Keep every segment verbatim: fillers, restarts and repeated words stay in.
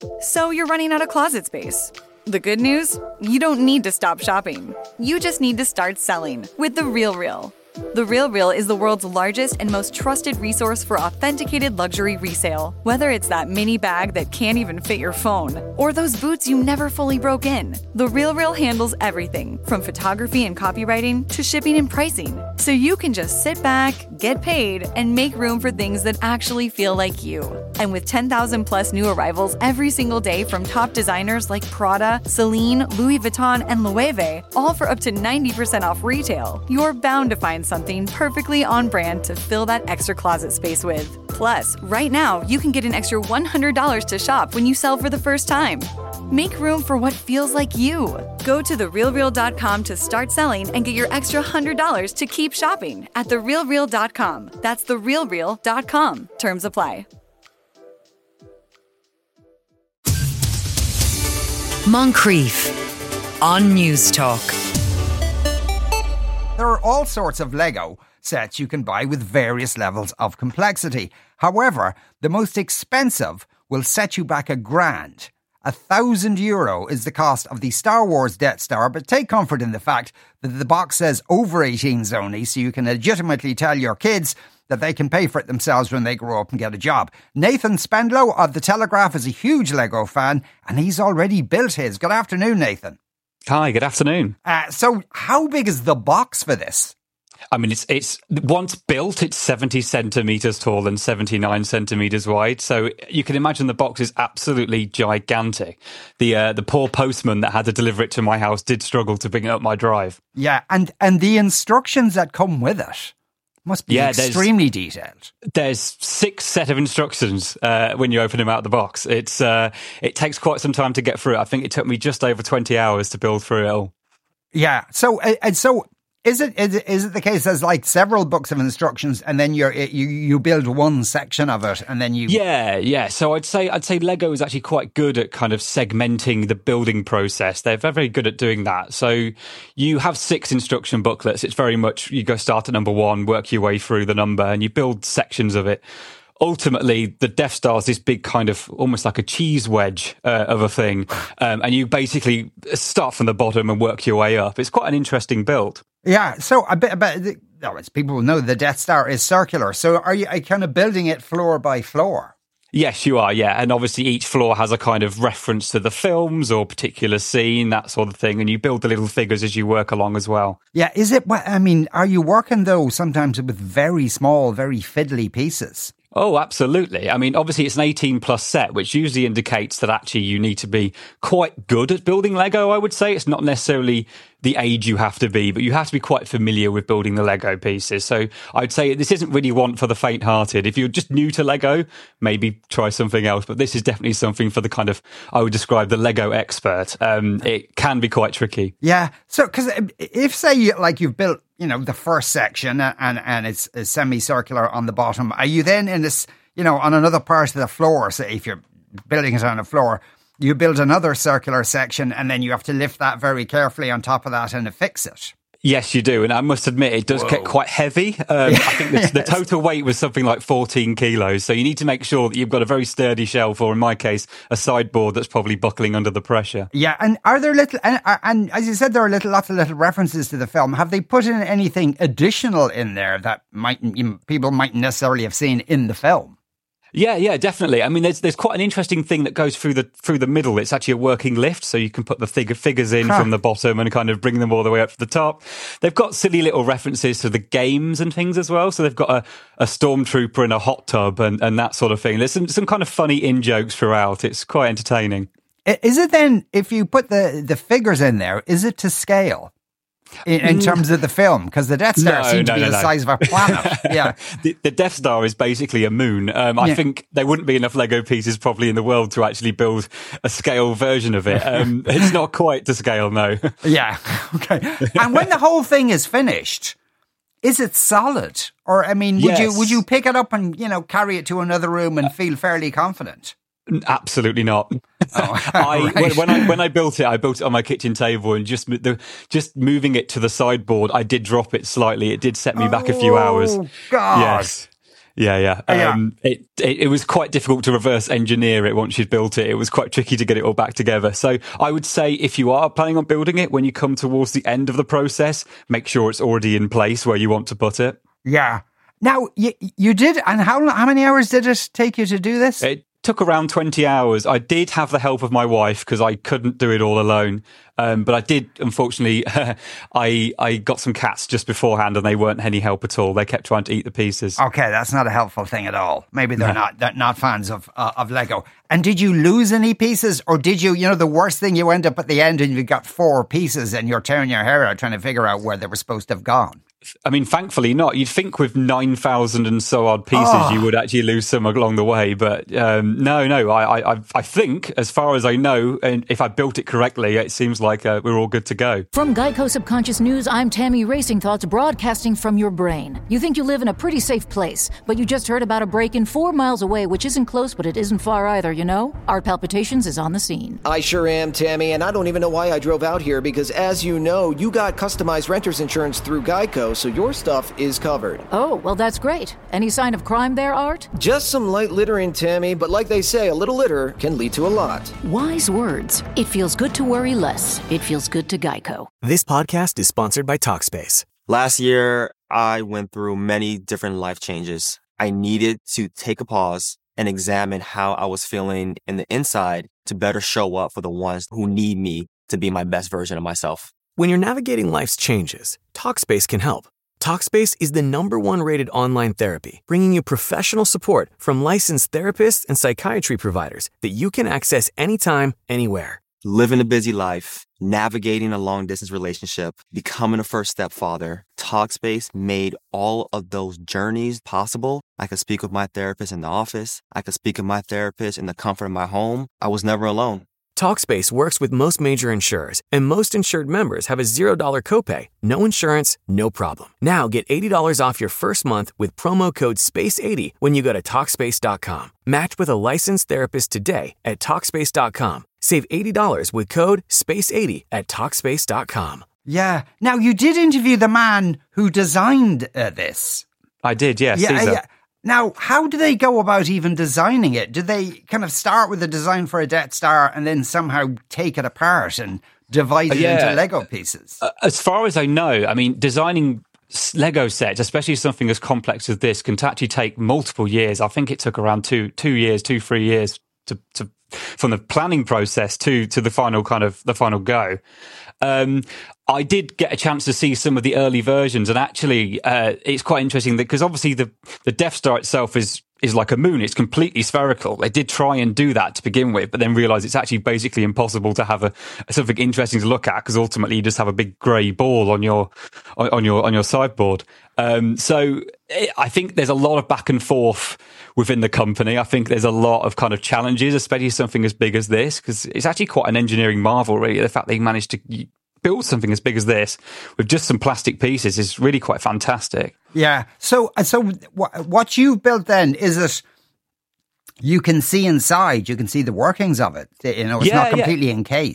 So you're running out of closet space. The good news? You don't need to stop shopping. You just need to start selling with The RealReal. The RealReal is the world's largest and most trusted resource for authenticated luxury resale. Whether it's that mini bag that can't even fit your phone, or those boots you never fully broke in, The RealReal handles everything from photography and copywriting to shipping and pricing. So you can just sit back, get paid, and make room for things that actually feel like you. And with ten thousand plus new arrivals every single day from top designers like Prada, Celine, Louis Vuitton, and Loewe, all for up to ninety percent off retail, you're bound to find something perfectly on brand to fill that extra closet space with. Plus, right now, you can get an extra one hundred dollars to shop when you sell for the first time. Make room for what feels like you. Go to the real real dot com to start selling and get your extra one hundred dollars to keep shopping at the real real dot com. That's the real real dot com. Terms apply. Moncrief on News Talk. There are all sorts of Lego sets you can buy with various levels of complexity. However, the most expensive will set you back a grand. A thousand euro is the cost of the Star Wars Death Star, but take comfort in the fact that the box says over eighteens only, so you can legitimately tell your kids that they can pay for it themselves when they grow up and get a job. Nathan Spendlow of The Telegraph is a huge Lego fan, and he's already built his. Good afternoon, Nathan. Hi, good afternoon. Uh, so how big is the box for this? I mean, it's it's once built, it's seventy centimetres tall and seventy-nine centimetres wide. So you can imagine the box is absolutely gigantic. The uh, the poor postman that had to deliver it to my house did struggle to bring it up my drive. Yeah, and, and the instructions that come with it must be yeah, extremely there's, detailed. There's six set of instructions uh, when you open them out of the box. It's uh, it takes quite some time to get through it. I think it took me just over twenty hours to build through it all. Yeah. So and so is it is it, is it the case there's like several books of instructions and then you're you you build one section of it and then you yeah yeah. So I'd say I'd say Lego is actually quite good at kind of segmenting the building process. They're very, very good at doing that. So you have six instruction booklets. It's very much you go start at number one, work your way through the number, and you build sections of it. Ultimately, the Death Star is this big kind of almost like a cheese wedge uh, of a thing. Um, and you basically start from the bottom and work your way up. It's quite an interesting build. Yeah. So a bit about, oh, as people will know, the Death Star is circular. So are you are you kind of building it floor by floor? Yes, you are, yeah. And obviously each floor has a kind of reference to the films or particular scene, that sort of thing. And you build the little figures as you work along as well. Yeah. Is it, I mean, are you working, though, sometimes with very small, very fiddly pieces? Oh, absolutely. I mean, obviously it's an eighteen plus set, which usually indicates that actually you need to be quite good at building Lego, I would say. It's not necessarily the age you have to be, but you have to be quite familiar with building the Lego pieces. So I'd say this isn't really one for the faint-hearted. If you're just new to Lego, maybe try something else. But this is definitely something for the kind of, I would describe the Lego expert. Um, it can be quite tricky. Yeah. So, because if, say, you, like you've built, you know, the first section and, and it's, it's semicircular on the bottom, are you then in this, you know, on another part of the floor, say if you're building it on a floor, you build another circular section and then you have to lift that very carefully on top of that and affix it? Yes, you do. And I must admit, it does Whoa. get quite heavy. Um, I think the, yes. the total weight was something like fourteen kilos. So you need to make sure that you've got a very sturdy shelf, or in my case, a sideboard that's probably buckling under the pressure. Yeah. And are there little, and, and as you said, there are little, lots of little references to the film. Have they put in anything additional in there that might people mightn't necessarily have seen in the film? Yeah, yeah, definitely. I mean, there's there's quite an interesting thing that goes through the through the middle. It's actually a working lift, so you can put the figure figures in huh. from the bottom and kind of bring them all the way up to the top. They've got silly little references to the games and things as well. So they've got a, a stormtrooper in a hot tub and, and that sort of thing. There's some, some kind of funny in-jokes throughout. It's quite entertaining. Is it then, if you put the, the figures in there, is it to scale? In, in terms of the film, because the Death Star no, seemed no, to be no, the no. size of a planet. Yeah, the, the Death Star is basically a moon. Um, I yeah. think there wouldn't be enough Lego pieces probably in the world to actually build a scale version of it. Um, it's not quite to scale, no. Yeah, okay. And when the whole thing is finished, is it solid? Or I mean, would yes. you would you pick it up and you know carry it to another room and feel fairly confident? Absolutely not. Oh, I, right. when, when I when I built it, I built it on my kitchen table, and just the just moving it to the sideboard, I did drop it slightly. It did set me back a few hours. Oh God! Yes, Yeah, yeah. Yeah. Um, it, it it was quite difficult to reverse engineer it once you'd built it. It was quite tricky to get it all back together. So I would say if you are planning on building it, when you come towards the end of the process, make sure it's already in place where you want to put it. Yeah. Now, you, you did, and how how many hours did it take you to do this? It took around twenty hours. I did have the help of my wife because I couldn't do it all alone. Um, but I did, unfortunately, I I got some cats just beforehand and they weren't any help at all. They kept trying to eat the pieces. Okay, that's not a helpful thing at all. Maybe they're no. not they're not fans of uh, of Lego. And did you lose any pieces, or did you, you know, the worst thing, you end up at the end and you got four pieces and you're tearing your hair out trying to figure out where they were supposed to have gone? I mean, thankfully not. You'd think with nine thousand and so odd pieces, oh. you would actually lose some along the way. But um, no, no, I, I, I think, as far as I know, and if I built it correctly, it seems like uh, we're all good to go. From Geico Subconscious News, I'm Tammy Racing Thoughts, broadcasting from your brain. You think you live in a pretty safe place, but you just heard about a break-in four miles away, which isn't close, but it isn't far either, you know? Art Palpitations is on the scene. I sure am, Tammy, and I don't even know why I drove out here, because as you know, you got customized renter's insurance through Geico, so your stuff is covered. Oh, well, that's great. Any sign of crime there, Art? Just some light littering, Tammy, but like they say, a little litter can lead to a lot. Wise words. It feels good to worry less. It feels good to Geico. This podcast is sponsored by Talkspace. Last year, I went through many different life changes. I needed to take a pause and examine how I was feeling in the inside to better show up for the ones who need me to be my best version of myself. When you're navigating life's changes, Talkspace can help. Talkspace is the number one rated online therapy, bringing you professional support from licensed therapists and psychiatry providers that you can access anytime, anywhere. Living a busy life, navigating a long-distance relationship, becoming a first-step father, Talkspace made all of those journeys possible. I could speak with my therapist in the office. I could speak with my therapist in the comfort of my home. I was never alone. Talkspace works with most major insurers, and most insured members have a zero dollar copay. No insurance, no problem. Now get eighty dollars off your first month with promo code space eighty when you go to Talkspace dot com. Match with a licensed therapist today at Talkspace dot com. Save eighty dollars with code space eighty at Talkspace dot com. Yeah. Now, you did interview the man who designed uh, this. I did, yes. Yeah, Caesar. yeah. Now, how do they go about even designing it? Do they kind of start with a design for a Death Star and then somehow take it apart and divide it yeah. into Lego pieces? Uh, as far as I know, I mean, designing Lego sets, especially something as complex as this, can actually take multiple years. I think it took around two two years, two, three years to, to from the planning process to to the final kind of the final go. Um, I did get a chance to see some of the early versions, and actually, uh, it's quite interesting that because obviously the the Death Star itself is is like a moon; it's completely spherical. They did try and do that to begin with, but then realised it's actually basically impossible to have a, a something interesting to look at because ultimately you just have a big grey ball on your on, on your on your sideboard. Um, so it, I think there's a lot of back and forth within the company. I think there's a lot of kind of challenges, especially something as big as this, because it's actually quite an engineering marvel, really. The fact they managed to build something as big as this with just some plastic pieces is really quite fantastic. Yeah. So, so what you've built then, is it, you can see inside, you can see the workings of it. You know, it's yeah, not completely yeah.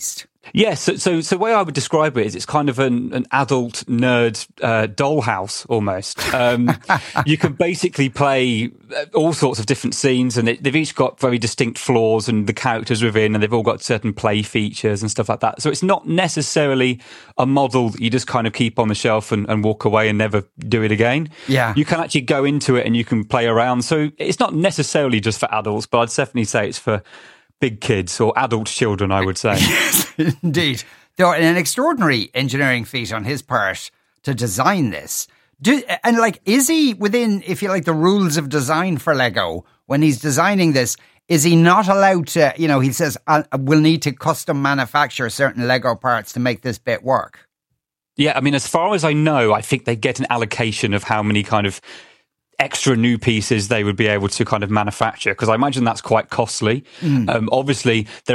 Yeah, you can actually go into it and you can play around. So it's not necessarily just for adults, but I'd definitely say it's for big kids or adult children, I would say. Yes, indeed. Though an extraordinary engineering feat on his part to design this. Do, and like, is he within, if you like, the rules of design for Lego when he's designing this? Is he not allowed to, you know, he says, I will need to custom manufacture certain Lego parts to make this bit work? Yeah, I mean, as far as I know, I think they get an allocation of how many kind of extra new pieces they would be able to kind of manufacture, because I imagine that's quite costly. Mm. Um, obviously, there are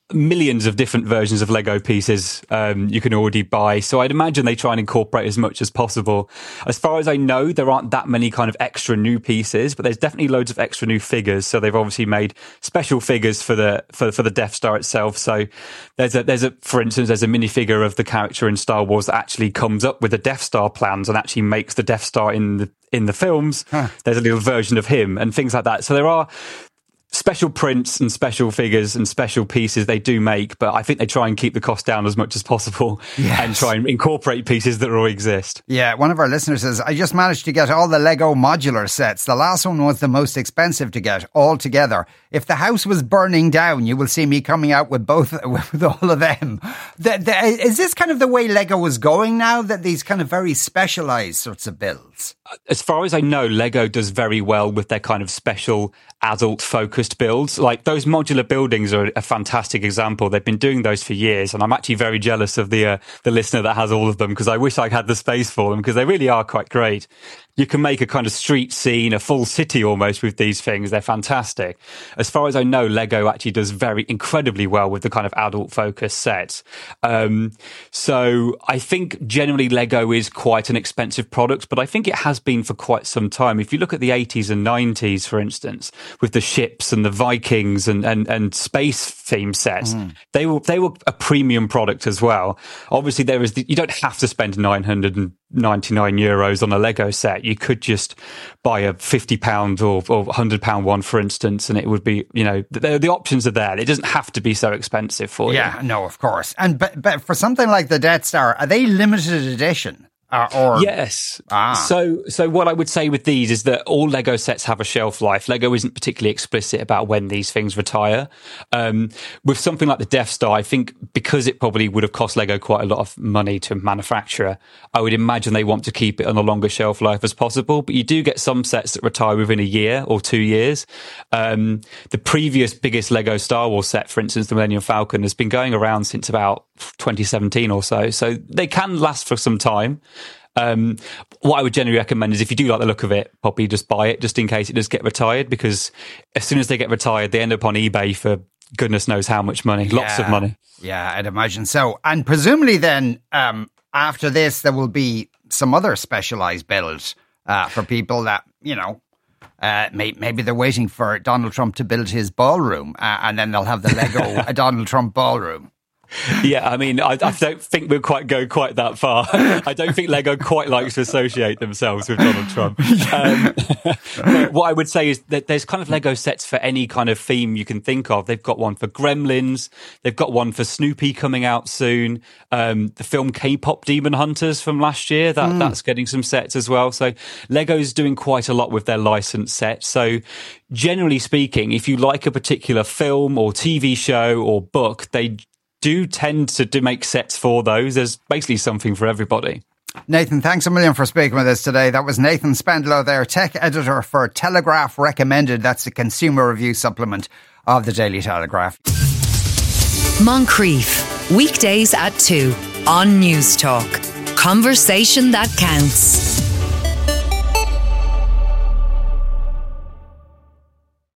millions of different versions of Lego pieces um, you can already buy. So I'd imagine they try and incorporate as much as possible. As far as I know, there aren't that many kind of extra new pieces, but there's definitely loads of extra new figures. So they've obviously made special figures for the for, for the Death Star itself. So there's a there's a for instance there's a minifigure of the character in Star Wars that actually comes up with the Death Star plans and actually makes the Death Star in the in the films. Huh. There's a little version of him and things like that. So there are special prints and special figures and special pieces they do make, but I think they try and keep the cost down as much as possible. Yes. And try and incorporate pieces that already exist. Yeah, one of our listeners says, I just managed to get all the Lego modular sets. The last one was the most expensive to get all together. If the house was burning down, you will see me coming out with both, with all of them. The, the, is this kind of the way Lego is going now, that these kind of very specialised sorts of builds? As far as I know, Lego does very well with their kind of special adult focused builds. Like those modular buildings are a fantastic example. They've been doing those for years, and I'm actually very jealous of the uh, the listener that has all of them, because I wish I had the space for them, because they really are quite great. You can make a kind of street scene, a full city almost with these things. They're fantastic. As far as I know, Lego actually does very incredibly well with the kind of adult focused sets. Um, so I think generally Lego is quite an expensive product, but I think it has been for quite some time. If you look at the eighties and nineties, for instance, with the ships and the Vikings and, and, and space theme sets, mm. they were, they were a premium product as well. Obviously there is the, you don't have to spend nine hundred ninety-nine euros on a Lego set. You could just buy a fifty pound or, or one hundred pound one, for instance, and it would be, you know, the, the options are there. It doesn't have to be so expensive for yeah, you. Yeah, no, of course. And but, but for something like the Death Star, are they limited edition? Uh, or yes. Ah. So, so what I would say with these is that all Lego sets have a shelf life. Lego isn't particularly explicit about when these things retire. Um, with something like the Death Star, I think because it probably would have cost Lego quite a lot of money to manufacture, I would imagine they want to keep it on a longer shelf life as possible. But you do get some sets that retire within a year or two years. Um, the previous biggest Lego Star Wars set, for instance, the Millennium Falcon, has been going around since about twenty seventeen or so. So they can last for some time. Um, what I would generally recommend is if you do like the look of it, probably just buy it just in case it does get retired, because as soon as they get retired, they end up on eBay for goodness knows how much money, yeah. lots of money. Yeah, I'd imagine so. And presumably then, um, after this, there will be some other specialised builds uh, for people that, you know, Uh, may, maybe they're waiting for Donald Trump to build his ballroom, uh, and then they'll have the Lego Donald Trump ballroom. Yeah, I mean, I, I don't think we'll quite go quite that far. I don't think Lego quite likes to associate themselves with Donald Trump. Um, but what I would say is that there's kind of Lego sets for any kind of theme you can think of. They've got one for Gremlins. They've got one for Snoopy coming out soon. Um, the film K-pop Demon Hunters from last year, that, mm. that's getting some sets as well. So Lego's doing quite a lot with their licensed sets. So generally speaking, if you like a particular film or T V show or book, they do tend to do make sets for those. There's basically something for everybody. Nathan, thanks a million for speaking with us today. That was Nathan Spendlow there, tech editor for Telegraph Recommended. That's the consumer review supplement of the Daily Telegraph. Moncrief, weekdays at two on News Talk. Conversation that counts.